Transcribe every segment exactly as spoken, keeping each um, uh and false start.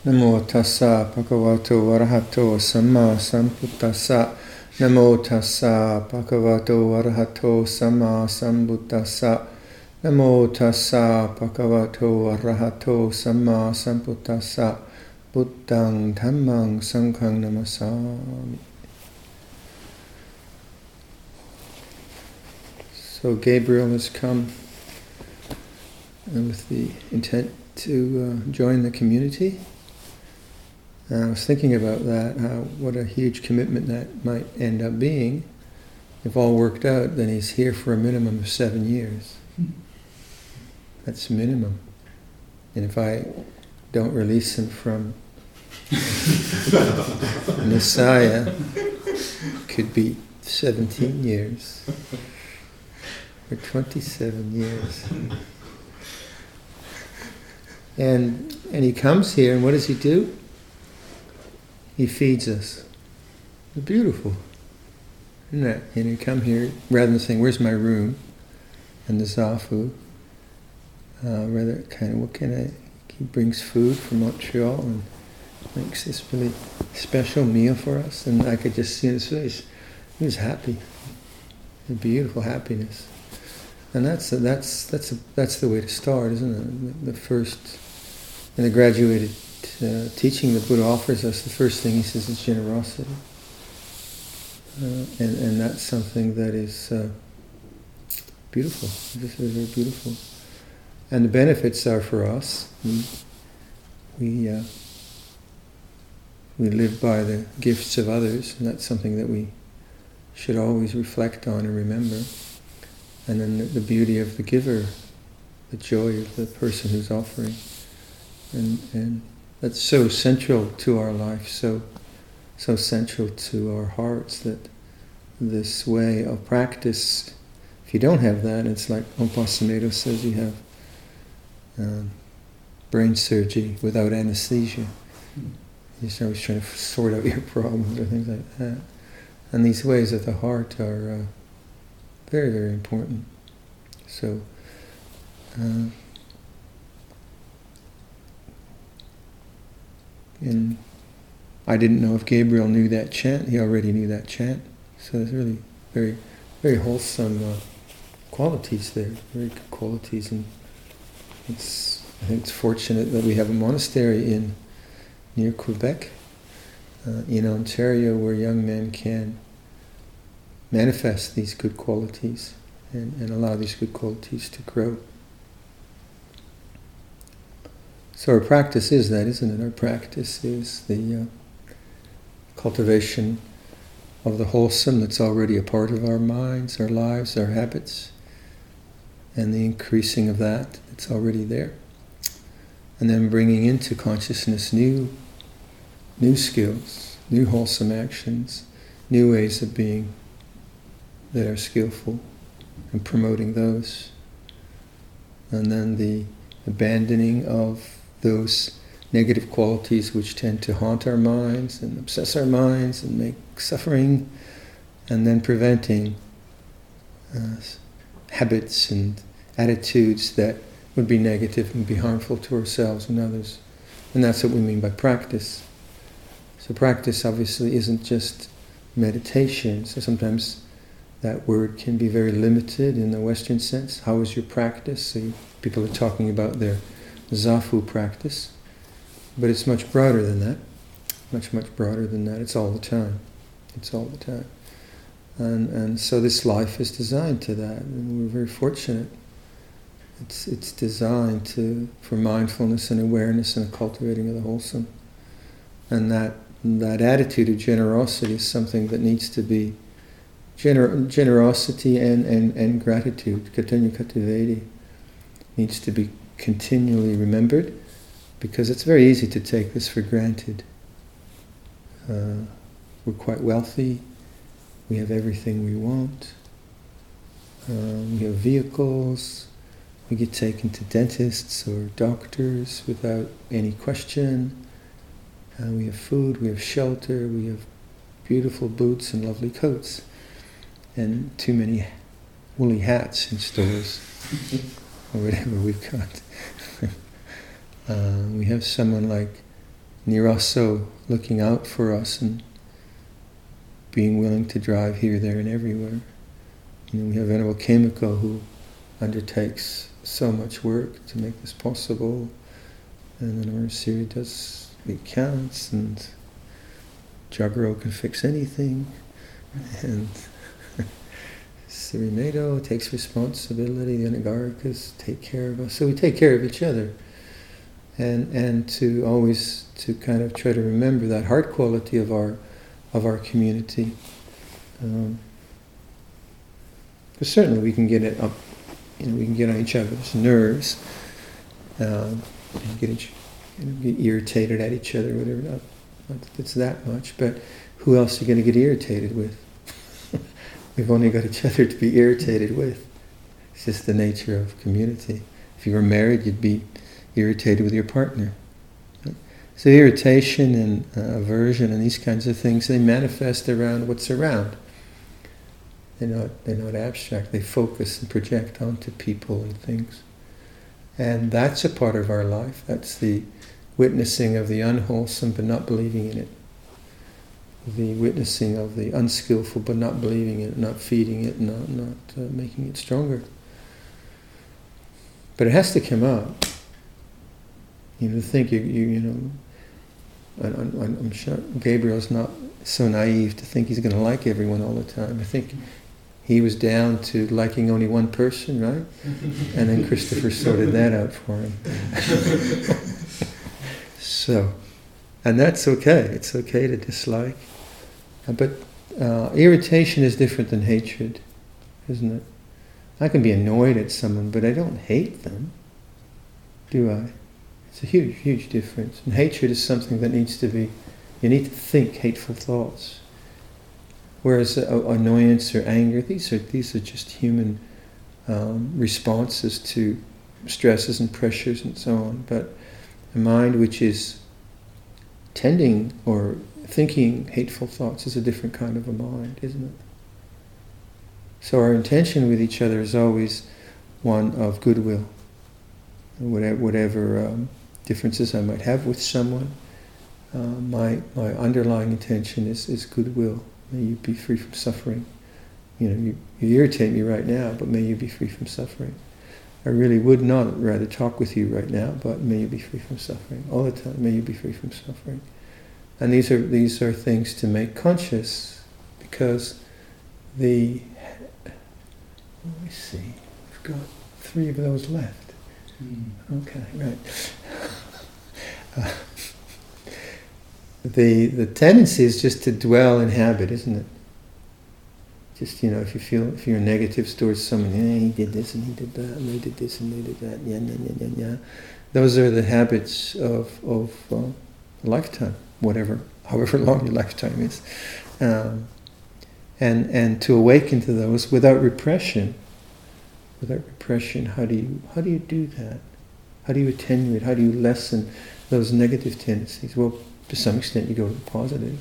Namo tassa bhagavato arahato samma sambuddhassa. Namo tassa bhagavato arahato samma sambuddhassa. Namo tassa bhagavato arahato samma sambuddhassa. Buddhang dhammang sanghang namasami. So Gabriel has come with the intent to uh, join the community. And I was thinking about that, how what a huge commitment that might end up being. If all worked out, then he's here for a minimum of seven years. That's minimum. And if I don't release him from Nisaya, it could be seventeen years or twenty-seven years. And and he comes here, and what does he do? He feeds us. It's beautiful, isn't it? And you come here, rather than saying, "Where's my room?" and the zafu, uh, rather kind of, what can I? He brings food from Montreal and makes this really special meal for us, and I could just see his face. He was happy, a beautiful happiness, and that's a, that's that's a, that's the way to start, isn't it? The, the first, in the graduated uh, teaching the Buddha offers us, the first thing he says is generosity, uh, and and that's something that is uh, beautiful. This is very beautiful, and the benefits are for us. We we, uh, we live by the gifts of others, and that's something that we should always reflect on and remember. And then the, the beauty of the giver, the joy of the person who's offering, and and that's so central to our life, so so central to our hearts, that this way of practice, if you don't have that, it's like Ompasamedo says, you have um, brain surgery without anesthesia. You're always trying to sort out your problems or things like that. And these ways of the heart are uh, very, very important. So, uh, and I didn't know if Gabriel knew that chant. He already knew that chant. So there's really very, very wholesome uh, qualities there, very good qualities. And it's, I think it's fortunate that we have a monastery in near Quebec, uh, in Ontario, where young men can manifest these good qualities and, and allow these good qualities to grow. So our practice is that, isn't it? Our practice is the uh, cultivation of the wholesome that's already a part of our minds, our lives, our habits, and the increasing of that that's already there. And then bringing into consciousness new, new skills, new wholesome actions, new ways of being that are skillful, and promoting those. And then the abandoning of those negative qualities which tend to haunt our minds and obsess our minds and make suffering, and then preventing uh, habits and attitudes that would be negative and be harmful to ourselves and others. And that's what we mean by practice. So practice obviously isn't just meditation. So sometimes that word can be very limited in the Western sense. How is your practice? So you, people are talking about their zafu practice. But it's much broader than that. Much, much broader than that. It's all the time. It's all the time. And and so this life is designed to that. And we're very fortunate. It's it's designed to for mindfulness and awareness and the cultivating of the wholesome. And that that attitude of generosity is something that needs to be gener- generosity and, and, and gratitude, katanya katavedi, needs to be continually remembered, because it's very easy to take this for granted. Uh, we're quite wealthy, we have everything we want, uh, we have vehicles, we get taken to dentists or doctors without any question. Uh, we have food, we have shelter, we have beautiful boots and lovely coats, and too many woolly hats in stores, or whatever we've got. uh, we have someone like And you're also looking out for us and being willing to drive here, there, and everywhere. You know, we have Venerable Kemiko who undertakes so much work to make this possible, and then Orisiri does the accounts, and Jagaro can fix anything, and Sirinedo takes responsibility, the Anagarikas take care of us. So we take care of each other. And and to always to kind of try to remember that heart quality of our of our community. Um, because certainly we can get it up, you know, we can get on each other's nerves, um, and get, each, you know, get irritated at each other, whatever. Not, not that it's that much, but who else are you going to get irritated with? We've only got each other to be irritated with. It's just the nature of community. If you were married, you'd be irritated with your partner. Right? So irritation and uh, aversion and these kinds of things, they manifest around what's around. They're not, they're not abstract. They focus and project onto people and things. And that's a part of our life. That's the witnessing of the unwholesome but not believing in it. The witnessing of the unskillful but not believing in it, not feeding it, not, not uh, making it stronger. But it has to come up. You know, to think, you, you, you know, I, I, I'm sure Gabriel's not so naive to think he's going to like everyone all the time. I think he was down to liking only one person, right? And then Christopher sorted that out for him. So, and that's okay. It's okay to dislike. But uh, irritation is different than hatred, isn't it? I can be annoyed at someone, but I don't hate them, do I? It's a huge, huge difference. And hatred is something that needs to be, you need to think hateful thoughts. Whereas uh, annoyance or anger, these are these are just human um, responses to stresses and pressures and so on. But a mind which is tending or thinking hateful thoughts is a different kind of a mind, isn't it? So our intention with each other is always one of goodwill. Whatever, whatever um, differences I might have with someone, uh, my my underlying intention is, is goodwill. May you be free from suffering. You know, you, you irritate me right now, but may you be free from suffering. I really would not rather talk with you right now, but may you be free from suffering. All the time, may you be free from suffering. And these are these are things to make conscious, because the, let me see, we've got three of those left. Mm. Okay, right. Uh, the the tendency is just to dwell in habit, isn't it? Just, you know, if you feel, if you're negative towards someone, yeah, he did this and he did that, and they did this and they did that, yeah, yeah, yeah, yeah, yeah. Those are the habits of of uh, a lifetime, whatever, however long your lifetime is, um, and and to awaken to those without repression. Without repression, how do you how do you do that? How do you attenuate? How do you lessen those negative tendencies? Well, to some extent, you go to the positive.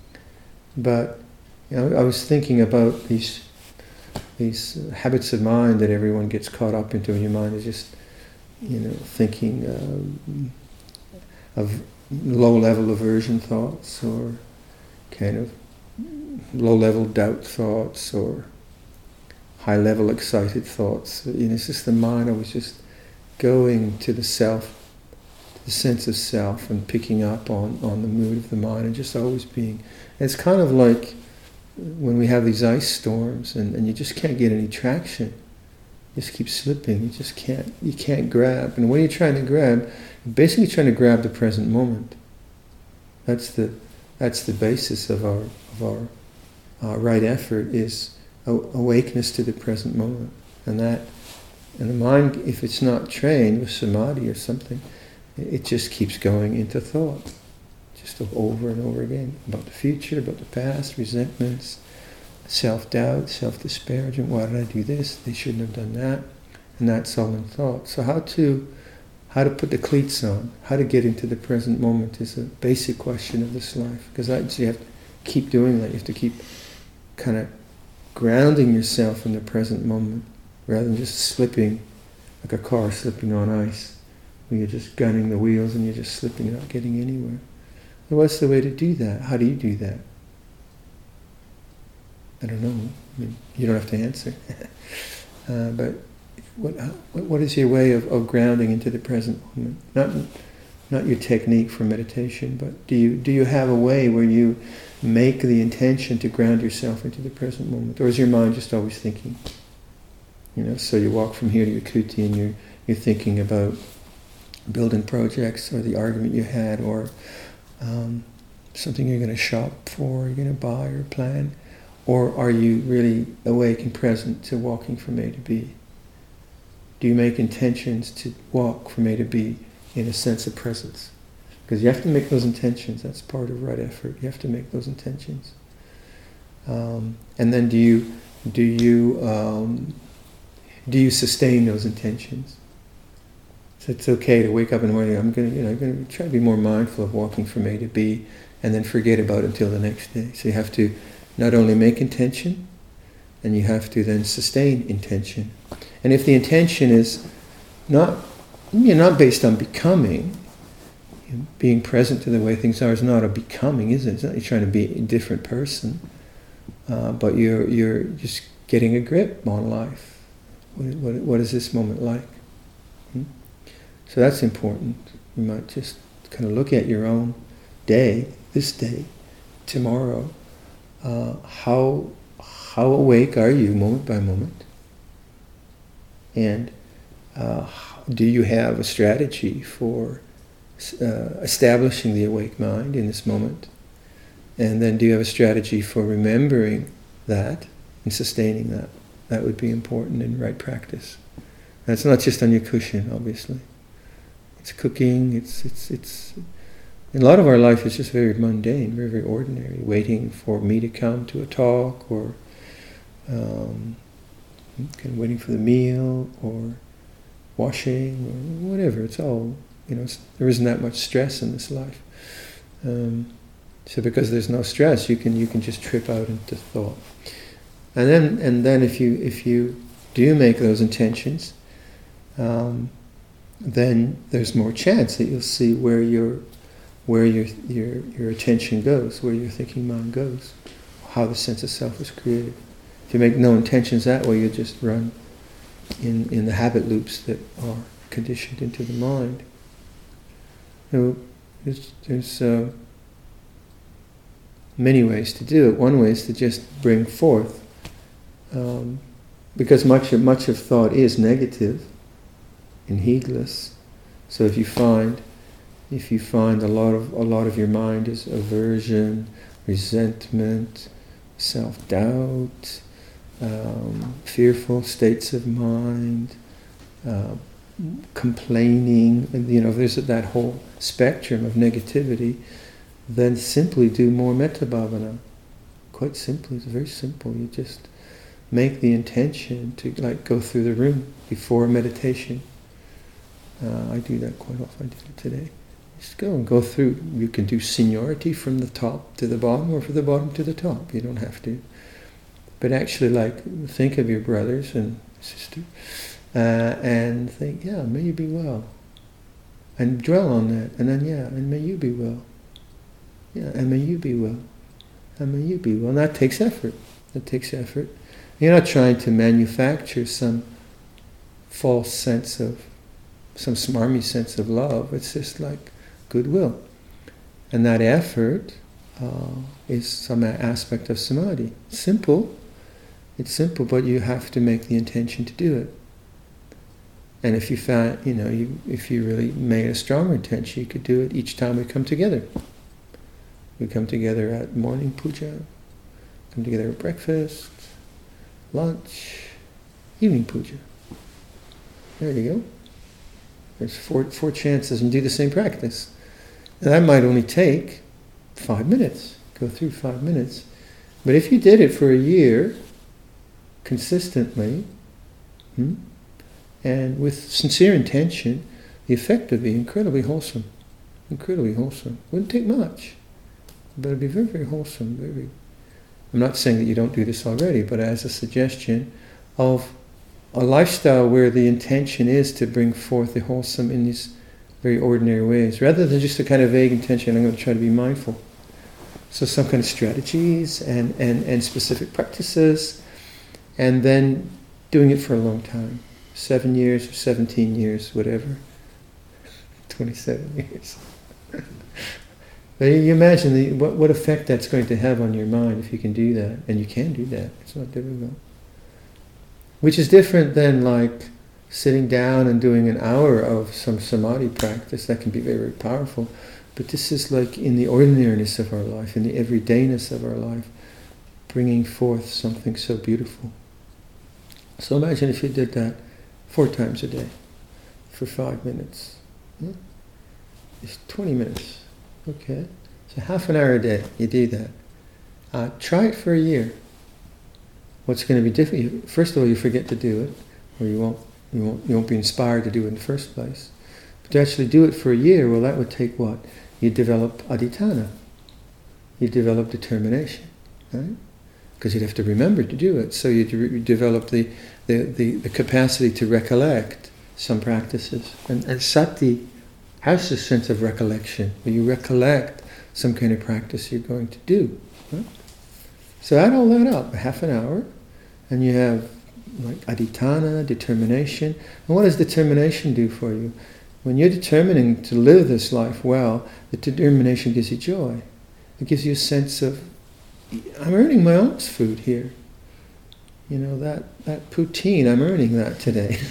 But you know, I was thinking about these these uh, habits of mind that everyone gets caught up into. When your mind is just, you know, thinking um, of low-level aversion thoughts, or kind of low-level doubt thoughts, or high-level excited thoughts. You know, it's just the mind always just going to the self, to the sense of self, and picking up on, on the mood of the mind, and just always being. It's kind of like when we have these ice storms, and, and you just can't get any traction. You just keep slipping. You just can't. You can't grab. And when you're trying to grab, you're basically trying to grab the present moment. That's the that's the basis of our of our uh, right effort, is awakeness to the present moment. And that, and the mind, if it's not trained with samadhi or something, it just keeps going into thought, just over and over again, about the future, about the past, resentments, self-doubt, self-disparagement. Why did I do this? They shouldn't have done that. And that's all in thought. So how to how to put the cleats on, how to get into the present moment is a basic question of this life. Because that, so you have to keep doing that. You have to keep kind of grounding yourself in the present moment, rather than just slipping, like a car slipping on ice, where you're just gunning the wheels and you're just slipping and not getting anywhere. What's the way to do that? How do you do that? I don't know. I mean, you don't have to answer. uh, but what, what is your way of, of grounding into the present moment? Not, not your technique for meditation, but do you do you have a way where you make the intention to ground yourself into the present moment, or is your mind just always thinking? You know, so you walk from here to your kuti and you're you're thinking about building projects or the argument you had, or um, something you're going to shop for, you're going to buy or plan, or are you really awake and present to walking from A to B? Do you make intentions to walk from A to B in a sense of presence? Because you have to make those intentions. That's part of right effort. You have to make those intentions. Um, and then do you do you um, do you sustain those intentions? So it's okay to wake up in the morning. I'm going to, you know, I'm going to try to be more mindful of walking from A to B, and then forget about it until the next day. So you have to not only make intention, and you have to then sustain intention. And if the intention is not, you know, not based on becoming, you know, being present to the way things are is not a becoming, is it? It's not you're trying to be a different person, uh, but you're you're just getting a grip on life. What, what, what is this moment like? Hmm? So that's important. You might just kind of look at your own day, this day, tomorrow. Uh, how how awake are you moment by moment? And uh, do you have a strategy for uh, establishing the awake mind in this moment? And then do you have a strategy for remembering that and sustaining that? That would be important in right practice. That's not just on your cushion, obviously. It's cooking, it's, it's, it's, a lot of our life is just very mundane, very, very ordinary, waiting for me to come to a talk, or um, kind of waiting for the meal, or washing, or whatever. It's all, you know, it's, there isn't that much stress in this life. Um, so because there's no stress, you can you can just trip out into thought. And then and then if you if you do make those intentions, um, then there's more chance that you'll see where your where your your your attention goes, where your thinking mind goes, how the sense of self is created. If you make no intentions that way, you just run in in the habit loops that are conditioned into the mind. So there's, there's uh, many ways to do it. One way is to just bring forth, um, because much of, much of thought is negative and heedless. So if you find if you find a lot of a lot of your mind is aversion, resentment, self-doubt, um, fearful states of mind, uh, complaining, and you know, there's that whole spectrum of negativity, then simply do more metta bhavana. Quite simply, it's very simple. You just make the intention to like go through the room before meditation. Uh, I do that quite often. I did it today. Just go and go through. You can do seniority from the top to the bottom, or from the bottom to the top. You don't have to. But actually, like, think of your brothers and sister, uh, and think, yeah, may you be well. And dwell on that. And then, yeah, and may you be well. Yeah, and may you be well. And may you be well. And that takes effort. That takes effort. You're not trying to manufacture some false sense of, some smarmy sense of love. It's just like goodwill. And that effort uh, is some aspect of samadhi. Simple. It's simple, but you have to make the intention to do it. And if you found, you know, you, if you really made a stronger intention, you could do it each time we come together. We come together at morning puja, come together at breakfast, lunch, evening puja. There you go. There's four four chances, and do the same practice. And that might only take five minutes. Go through five minutes. But if you did it for a year, consistently, hmm, and with sincere intention, the effect would be incredibly wholesome. Incredibly wholesome. Wouldn't take much, but it'd be very, very wholesome. Very, very. I'm not saying that you don't do this already, but as a suggestion of a lifestyle where the intention is to bring forth the wholesome in these very ordinary ways, rather than just a kind of vague intention, I'm going to try to be mindful. So some kind of strategies and, and, and specific practices, and then doing it for a long time. Seven years or seventeen years, whatever. twenty-seven years. But you imagine the, what, what effect that's going to have on your mind if you can do that. And you can do that. It's not difficult. Which is different than like sitting down and doing an hour of some samadhi practice. That can be very, very powerful. But this is like in the ordinariness of our life, in the everydayness of our life, bringing forth something so beautiful. So imagine if you did that four times a day for five minutes. Hmm? It's twenty minutes. Okay, so half an hour a day, you do that. Uh, try it for a year. What's going to be different? You, first of all, you forget to do it, or you won't, you won't, you won't be inspired to do it in the first place. But to actually do it for a year, well, that would take what? You develop adhitthana. You develop determination, right? Because you'd have to remember to do it. So you de- develop the, the, the, the capacity to recollect some practices. And, and sati has this sense of recollection, where you recollect some kind of practice you're going to do. Right? So add all that up, half an hour, and you have like adhitthana, determination. And what does determination do for you? When you're determining to live this life well, the determination gives you joy. It gives you a sense of, I'm earning my alms food here. You know, that, that poutine, I'm earning that today.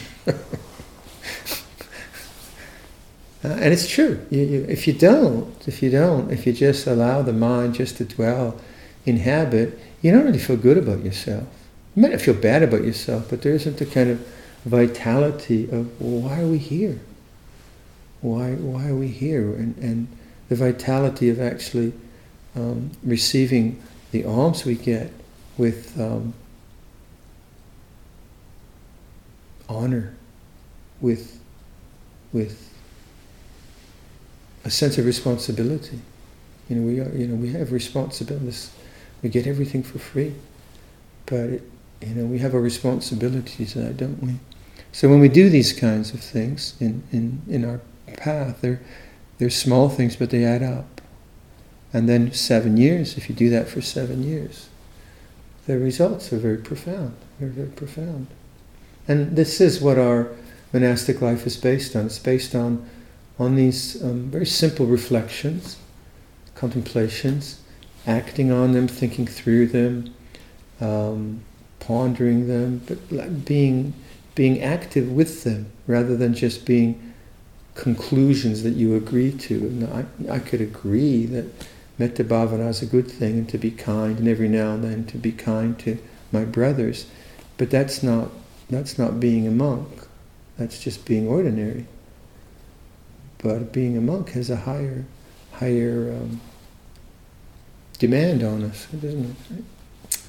Uh, and it's true. You, you, if you don't, if you don't, if you just allow the mind just to dwell in habit, you don't really feel good about yourself. You might not feel bad about yourself, but there isn't a kind of vitality of, well, why are we here? Why why are we here? And, and the vitality of actually um, receiving the alms we get with um, honor, with with a sense of responsibility. You know, we are. You know, we have responsibilities. We get everything for free, but it, you know, we have a responsibility to that, don't we? So when we do these kinds of things in in, in our path, they're they're small things, but they add up. And then seven years, if you do that for seven years, the results are very profound. They're very profound. And this is what our monastic life is based on. It's based on on these um, very simple reflections, contemplations, acting on them, thinking through them, um, pondering them, but like being being active with them rather than just being conclusions that you agree to. And I, I could agree that metta bhavana is a good thing and to be kind, and every now and then to be kind to my brothers, but that's not that's not being a monk. That's just being ordinary. But being a monk has a higher, higher um, demand on us, doesn't it? Right?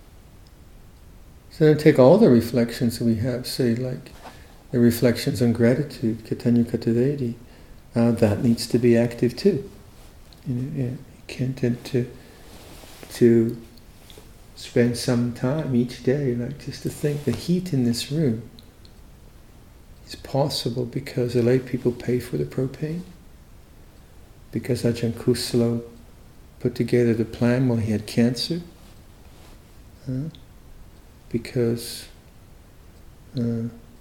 So then take all the reflections that we have, say like the reflections on gratitude, Katanyukatavedi, uh, that needs to be active too. You know, yeah, you can't tend to to spend some time each day, like just to think the heat in this room is possible because the lay people pay for the propane, because Ajahn Kusala put together the plan while he had cancer, uh, because uh,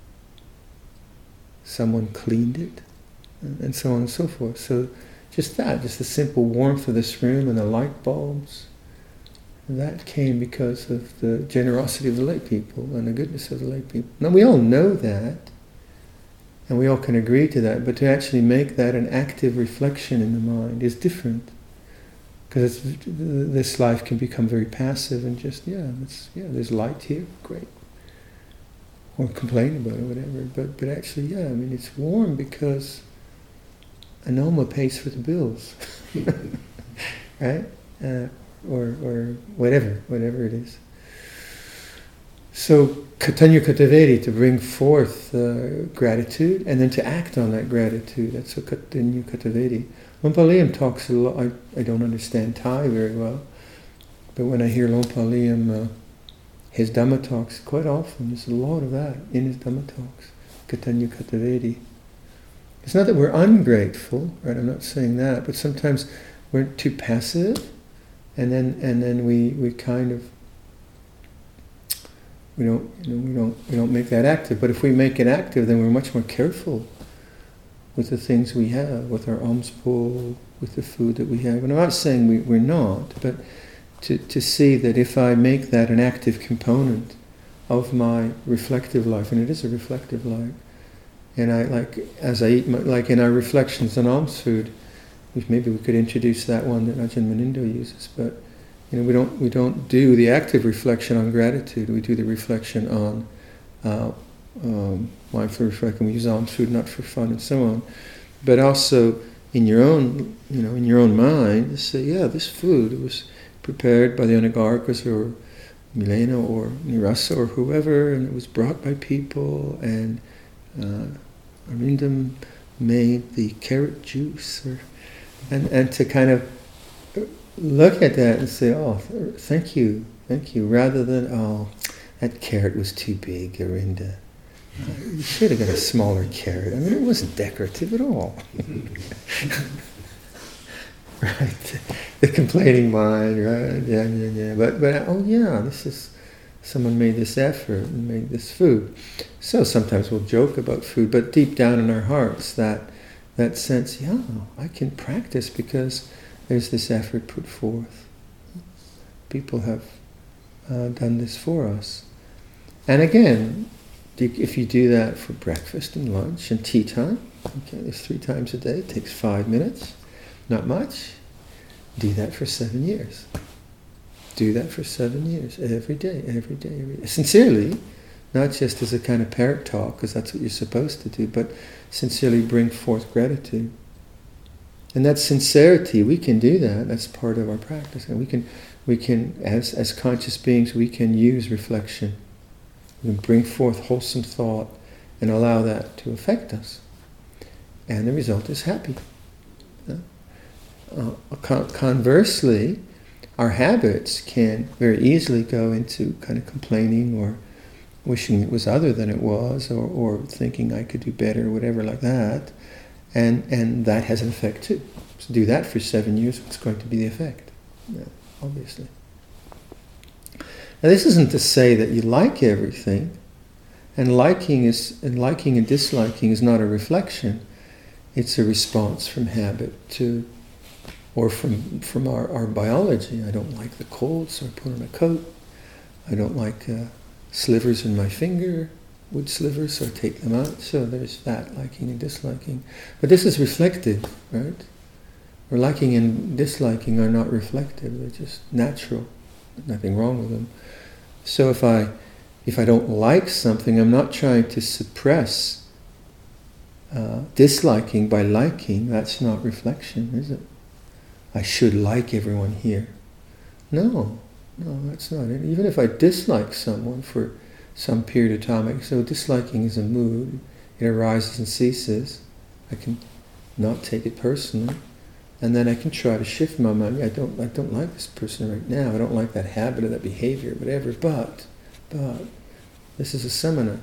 someone cleaned it, uh, and so on and so forth. So just that, just the simple warmth of this room and the light bulbs, that came because of the generosity of the lay people and the goodness of the lay people. Now we all know that, and we all can agree to that, but to actually make that an active reflection in the mind is different. Because this life can become very passive and just, yeah, it's, yeah, there's light here, great. Or complain about it, whatever. But but actually, yeah, I mean, it's warm because Anoma pays for the bills. Right? Uh, or or whatever, whatever it is. So Katanyukatavedi, to bring forth uh, gratitude and then to act on that gratitude. That's what Katanyukatavedi. Lompa Liam talks a lot. I, I don't understand Thai very well, but when I hear Lompa Liam, uh, his Dhamma talks, quite often there's a lot of that in his Dhamma talks. Katanyukatavedi. It's not that we're ungrateful, right? I'm not saying that, but sometimes we're too passive, and then and then we, we kind of we don't you know we don't we don't make that active. But if we make it active, then we're much more careful with the things we have, with our alms pool, with the food that we have. And I'm not saying we, we're not, but to, to see that if I make that an active component of my reflective life, and it is a reflective life, and I like as I eat, my, like in our reflections on alms food, which maybe we could introduce that one that Ajahn Munindo uses, but you know we don't we don't do the active reflection on gratitude. We do the reflection on uh, um, mindful reflection. We use alms food not for fun and so on, but also in your own you know in your own mind, to say, yeah, this food was prepared by the Anagarkas or Milena or Nirasa or whoever, and it was brought by people, and uh, Arindam made the carrot juice, or, and and to kind of look at that and say, oh, thank you, thank you, rather than, oh, that carrot was too big, Arinda. Uh, you should have got a smaller carrot. I mean, it wasn't decorative at all. Right, the complaining mind, right? Yeah, yeah, yeah. But but oh yeah, this is someone made this effort and made this food. So sometimes we'll joke about food, but deep down in our hearts, that that sense, yeah, I can practice because there's this effort put forth. People have uh, done this for us. And again, if you do that for breakfast and lunch and tea time, okay, there's three times a day. It takes five minutes. Not much. Do that for seven years. Do that for seven years, every day, every day, every day. Sincerely, not just as a kind of parrot talk, because that's what you're supposed to do, but sincerely bring forth gratitude. And that sincerity, we can do that. That's part of our practice. And we can, we can, as as conscious beings, we can use reflection. We can bring forth wholesome thought and allow that to affect us. And the result is happy. Yeah? Uh, con- conversely, our habits can very easily go into kind of complaining or wishing it was other than it was, or, or thinking I could do better, or whatever like that. And and that has an effect too. So do that for seven years, what's going to be the effect? Yeah, obviously. Now this isn't to say that you like everything, and liking is and liking and disliking is not a reflection. It's a response from habit to, or from from our, our biology. I don't like the cold, so I put on a coat. I don't like uh, slivers in my finger, wood slivers, so I take them out. So there's that, liking and disliking. But this is reflective, right? Or liking and disliking are not reflective, they're just natural. There's nothing wrong with them. So if I if I don't like something, I'm not trying to suppress uh, disliking by liking. That's not reflection, is it? I should like everyone here. No, no, that's not it. Even if I dislike someone for some period of time, so disliking is a mood. It arises and ceases. I can not take it personally, and then I can try to shift my mind. I don't, I don't like this person right now. I don't like that habit or that behavior, whatever. But, but, this is a samana.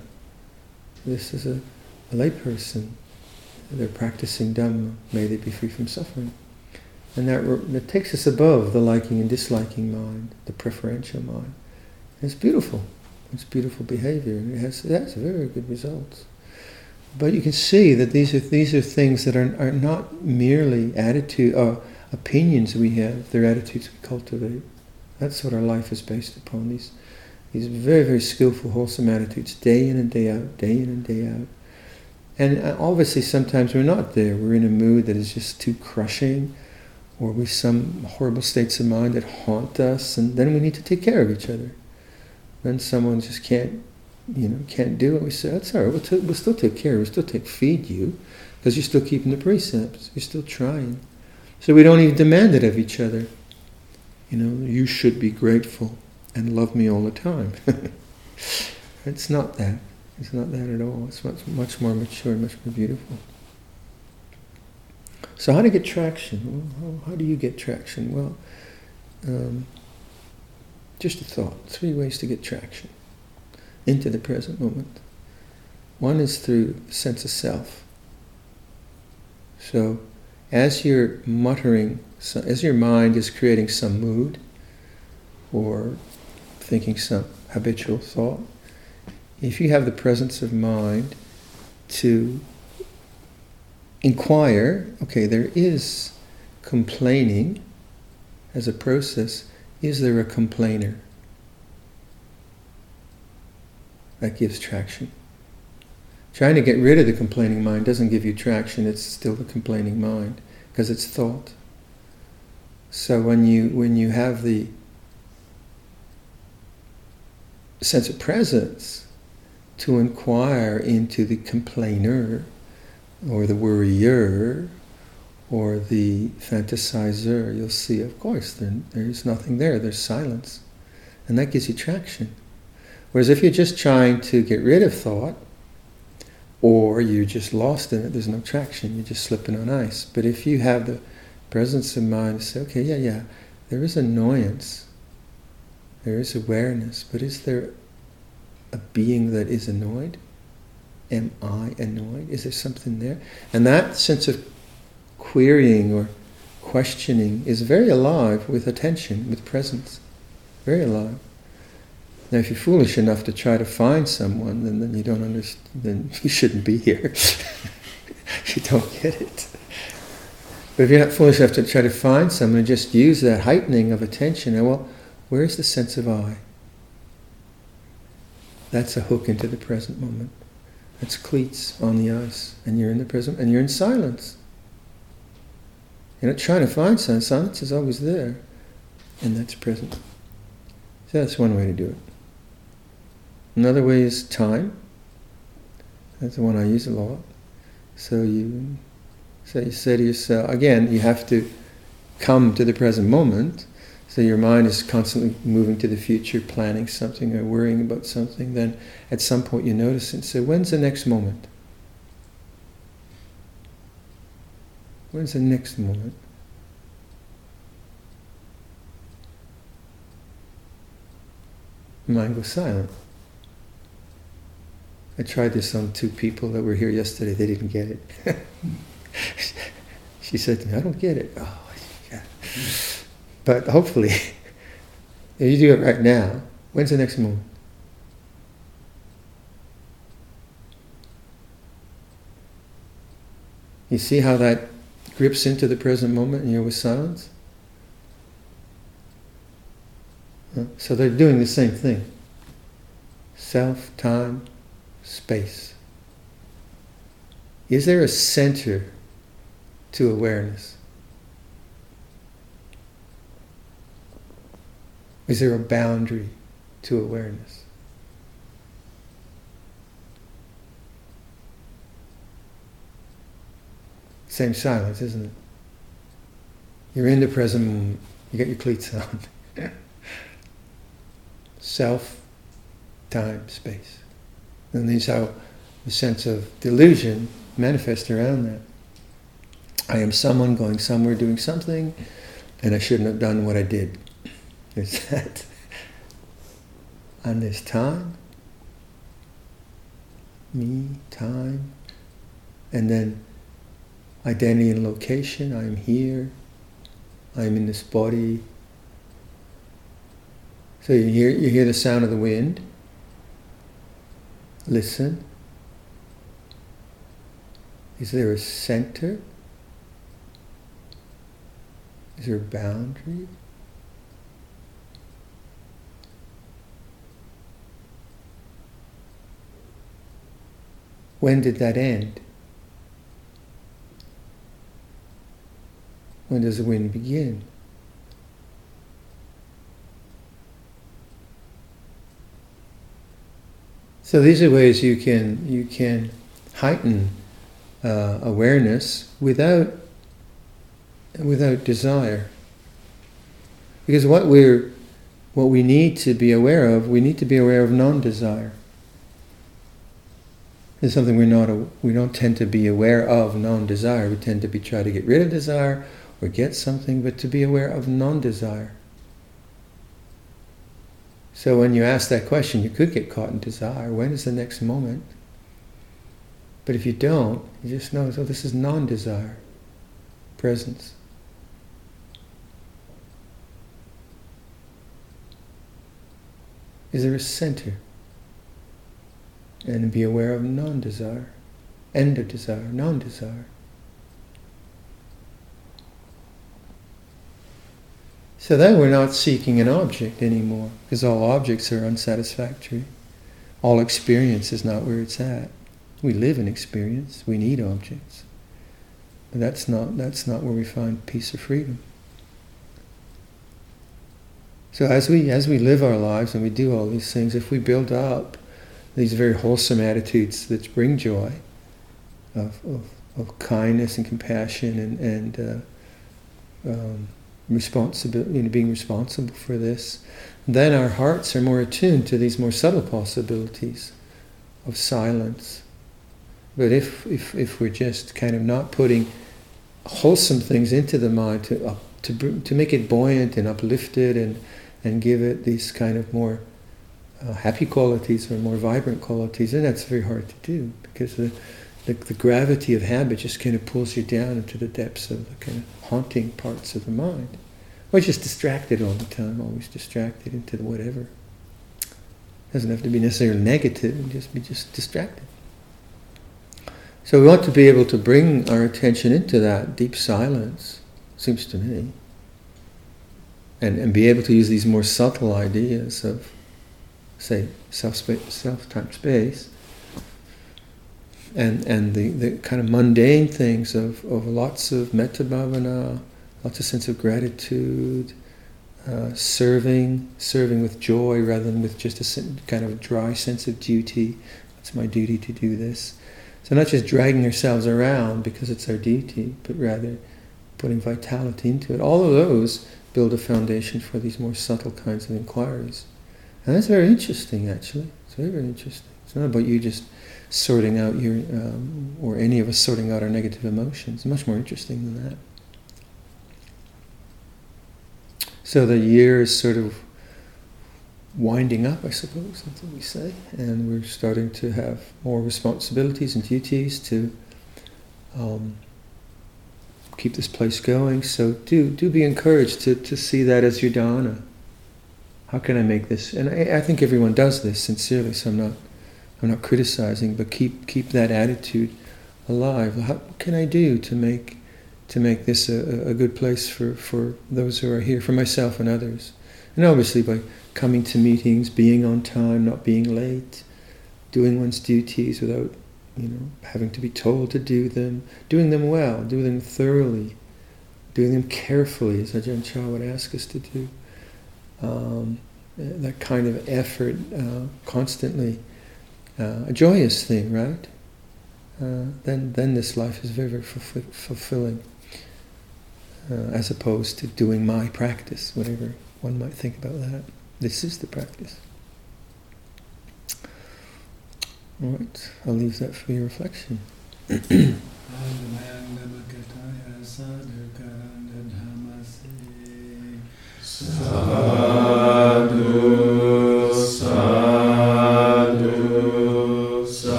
This is a, a layperson. They're practicing Dhamma. May they be free from suffering. And that, that takes us above the liking and disliking mind, the preferential mind. And it's beautiful. It's beautiful behavior, and it has, it has very good results. But you can see that these are these are things that are are not merely attitude or opinions we have; they're attitudes we cultivate. That's what our life is based upon. These these very very skillful, wholesome attitudes, day in and day out, day in and day out. And obviously, sometimes we're not there. We're in a mood that is just too crushing, or with some horrible states of mind that haunt us, and then we need to take care of each other. Then someone just can't, you know, can't do it. We say, that's all right, we'll, t- we'll still take care, we'll still take feed you, because you're still keeping the precepts, you're still trying. So we don't even demand it of each other. You know, you should be grateful and love me all the time. It's not that. It's not that at all. It's much, much more mature, much more beautiful. So how to get traction? Well, how, how do you get traction? Well, um, just a thought. Three ways to get traction into the present moment. One is through the sense of self. So as you're muttering, as your mind is creating some mood or thinking some habitual thought, if you have the presence of mind to inquire, okay, there is complaining as a process, is there a complainer? That gives traction. Trying to get rid of the complaining mind doesn't give you traction, it's still the complaining mind, because it's thought. So when you when you have the sense of presence to inquire into the complainer, or the worrier, or the fantasizer, you'll see, of course, there, there's nothing there, there's silence. And that gives you traction. Whereas if you're just trying to get rid of thought, or you're just lost in it, there's no traction, you're just slipping on ice. But if you have the presence of mind to say, okay, yeah, yeah, there is annoyance, there is awareness, but is there a being that is annoyed? Am I annoyed? Is there something there? And that sense of querying or questioning is very alive with attention, with presence. Very alive. Now, if you're foolish enough to try to find someone, then, then you don't understand, then you shouldn't be here. You don't get it. But if you're not foolish enough to try to find someone and just use that heightening of attention, and well, where's the sense of I? That's a hook into the present moment. That's cleats on the ice, and you're in the present, and you're in silence. You're not trying to find silence. Silence is always there, and that's present. So that's one way to do it. Another way is time. That's the one I use a lot. So you, so you say to yourself, again, you have to come to the present moment. So your mind is constantly moving to the future, planning something or worrying about something. Then at some point you notice it and say, when's the next moment? When's the next moment? Mind goes silent. I tried this on two people that were here yesterday. They didn't get it. She said to me, I don't get it. Oh, yeah. But hopefully, if you do it right now, when's the next moment? You see how that grips into the present moment and you're with silence? So they're doing the same thing. Self, time, space. Is there a center to awareness? Is there a boundary to awareness? Same silence, isn't it? You're in the present moment. You got your cleats on. Self, time, space. And these how the sense of delusion manifests around that. I am someone going somewhere doing something, and I shouldn't have done what I did. There's that. And there's time, me, time, and then identity and location. I am here. I am in this body. So you hear you hear the sound of the wind. Listen. Is there a center? Is there a boundary? When did that end? When does the wind begin? So these are ways you can you can heighten uh, awareness without without desire. Because what we're what we need to be aware of, we need to be aware of non-desire. It's something we're not we don't tend to be aware of non-desire. We tend to be try to get rid of desire or get something, but to be aware of non-desire. So when you ask that question, you could get caught in desire. When is the next moment? But if you don't, you just know, oh, this is non-desire. presence. Is there a center? And be aware of non-desire, end of desire, non-desire. So then we're not seeking an object anymore, because all objects are unsatisfactory. All experience is not where it's at. We live in experience, we need objects. But that's not, that's not where we find peace or freedom. So as we as we live our lives and we do all these things, if we build up these very wholesome attitudes that bring joy, of of, of kindness and compassion and, and uh, um, responsibility, you know, being responsible for this, then our hearts are more attuned to these more subtle possibilities of silence. But if if if we're just kind of not putting wholesome things into the mind to up, to bring, to make it buoyant and uplifted and and give it these kind of more uh, happy qualities or more vibrant qualities, then that's very hard to do, because the, the the gravity of habit just kind of pulls you down into the depths of the kind of haunting parts of the mind. We're just distracted all the time, always distracted into the whatever. Doesn't have to be necessarily negative, and just be just distracted. So we want to be able to bring our attention into that deep silence, seems to me, and, and be able to use these more subtle ideas of, say, self-space, self-time space, and and the, the kind of mundane things of, of lots of metta bhavana, lots of sense of gratitude, uh, serving, serving with joy rather than with just a kind of a dry sense of duty. It's my duty to do this. So not just dragging ourselves around because it's our duty, but rather putting vitality into it. All of those build a foundation for these more subtle kinds of inquiries. And that's very interesting, actually. It's very, very interesting. It's not about you just sorting out your, um, or any of us sorting out our negative emotions. It's much more interesting than that. So the year is sort of winding up, I suppose, that's what we say, and we're starting to have more responsibilities and duties to um, keep this place going. So do do be encouraged to, to see that as your dana. How can I make this? And I, I think everyone does this sincerely, so I'm not I'm not criticizing, but keep keep that attitude alive. How, what can I do to make to make this a, a good place for, for those who are here, for myself and others? And obviously by coming to meetings, being on time, not being late, doing one's duties without, you know, having to be told to do them, doing them well, doing them thoroughly, doing them carefully, as Ajahn Chah would ask us to do. Um, that kind of effort, uh, constantly, uh, a joyous thing, right? Uh, then, then this life is very, very fulfill- fulfilling, uh, as opposed to doing my practice, whatever one might think about that. This is the practice. All right, I'll leave that for your reflection.